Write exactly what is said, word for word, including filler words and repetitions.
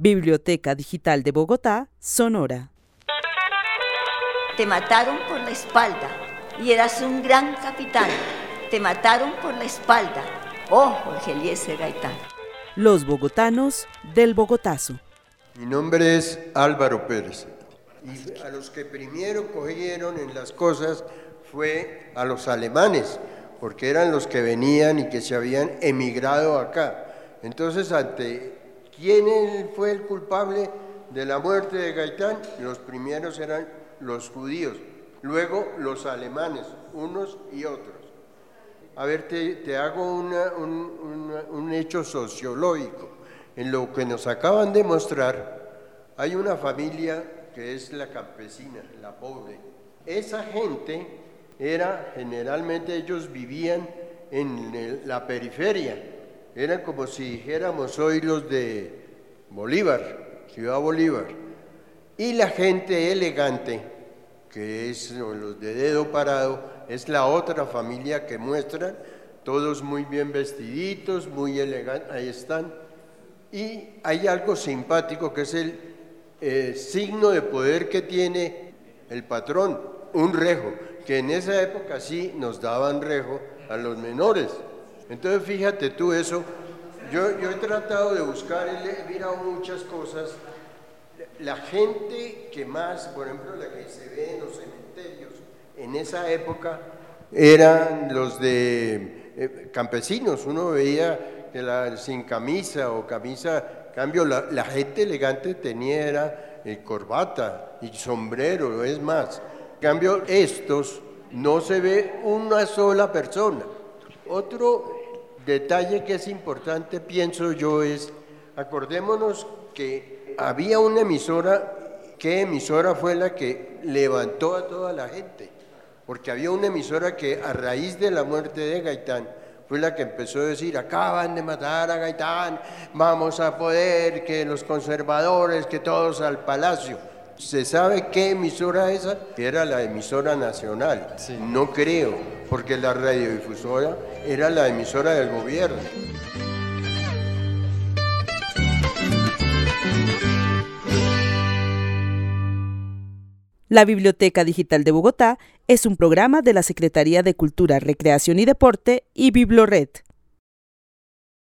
Biblioteca Digital de Bogotá, Sonora. Te mataron por la espalda y eras un gran capitán. Te mataron por la espalda. Oh, Jorge Eliezer Gaitán. Los bogotanos del Bogotazo. Mi nombre es Álvaro Pérez. Y a los que primero cogieron en las cosas fue a los alemanes, porque eran los que venían y que se habían emigrado acá. Entonces, ante quién fue el culpable de la muerte de Gaitán, los primeros eran los judíos, luego los alemanes, unos y otros. A ver, te, te hago una, un, una, un hecho sociológico. En lo que nos acaban de mostrar, hay una familia que es la campesina, la pobre. Esa gente era, generalmente ellos vivían en el, la periferia, eran como si dijéramos hoy los de Bolívar, Ciudad Bolívar. Y la gente elegante, que es los de dedo parado, es la otra familia que muestran, todos muy bien vestiditos, muy elegantes, ahí están. Y hay algo simpático que es el eh, signo de poder que tiene el patrón, un rejo, que en esa época sí nos daban rejo a los menores. Entonces fíjate tú eso, yo, yo he tratado de buscar, he mirado muchas cosas, la gente que más, por ejemplo, la que se ve en los cementerios, en esa época eran los de eh, campesinos, uno veía que la, sin camisa o camisa, en cambio la, la gente elegante tenía era, eh, corbata y sombrero, es más. En cambio estos no se ve una sola persona. Otro detalle que es importante, pienso yo, es, acordémonos que había una emisora, ¿qué emisora fue la que levantó a toda la gente? Porque había una emisora que a raíz de la muerte de Gaitán fue la que empezó a decir, acaban de matar a Gaitán, vamos a poder, que los conservadores, que todos al palacio. ¿Se sabe qué emisora esa? Que era la emisora nacional. Sí. No creo, porque la radiodifusora era la emisora del gobierno. La Biblioteca Digital de Bogotá es un programa de la Secretaría de Cultura, Recreación y Deporte y Biblored.